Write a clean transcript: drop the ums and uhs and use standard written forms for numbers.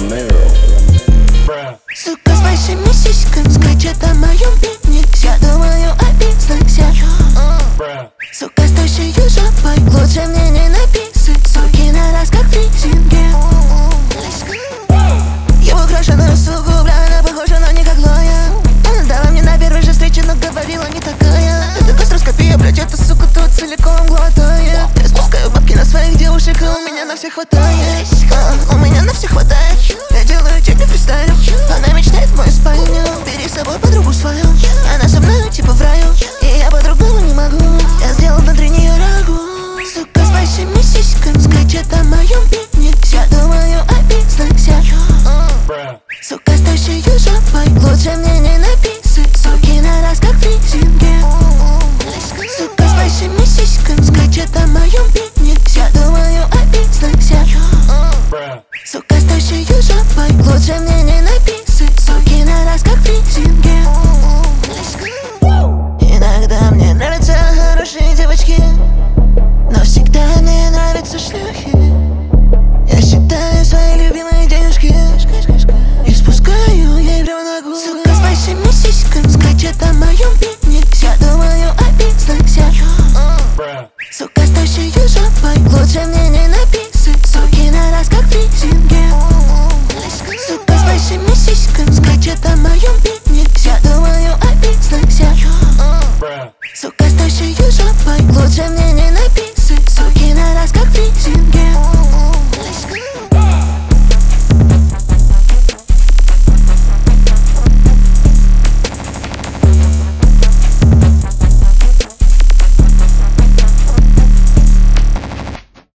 Сука с большими сиськами скачет о моем пенисе. Я думаю о бизнесе. Сука с тощей жопой, лучше мне не написать. Суки на раз как в резинке. Его украшенную суку, бля, она похожа, но не как Лоя. Она дала мне на первой же встрече, но говорила не такая. Это гастроскопия, блядь, эта сука тут целиком глотает. Я спускаю бабки на своих девушек, и у меня на всех хватает. У меня на всех хватает. Я делаю тебе фристайл. Она мечтает в мою спальню. Бери с собой подругу свою. Она со мной типа в раю, и я по-другому не могу. Я сделал внутри нее рагу. Сука с большими сиськами скачет о моем пенисе. Я думаю о бизнесе. Сука с тощей жопой, лучше мне не написать. Суки на раз как в резинке. Сука с большими сиськами скачет о моем пенисе. Я думаю о бизнесе. Сука с тощей жопой, лучше мне не написать. Суки на раз как в резинке. Иногда мне нравятся хорошие девочки, но всегда мне нравятся шлюхи. Я считаю свои любимые денежки и спускаю ей прямо на голову. Сука с большими сиськами скачет о моем пенисе. Я думаю о бизнесе. Сука с тощей жопой, лучше мне не написать. Суки на раз как в резинке. Сука с большими сиськами скачет о моем пенисе. Я думаю о бизнесе. Сука с тощей жопой, лучше мне не написать. Суки на раз как в резинке.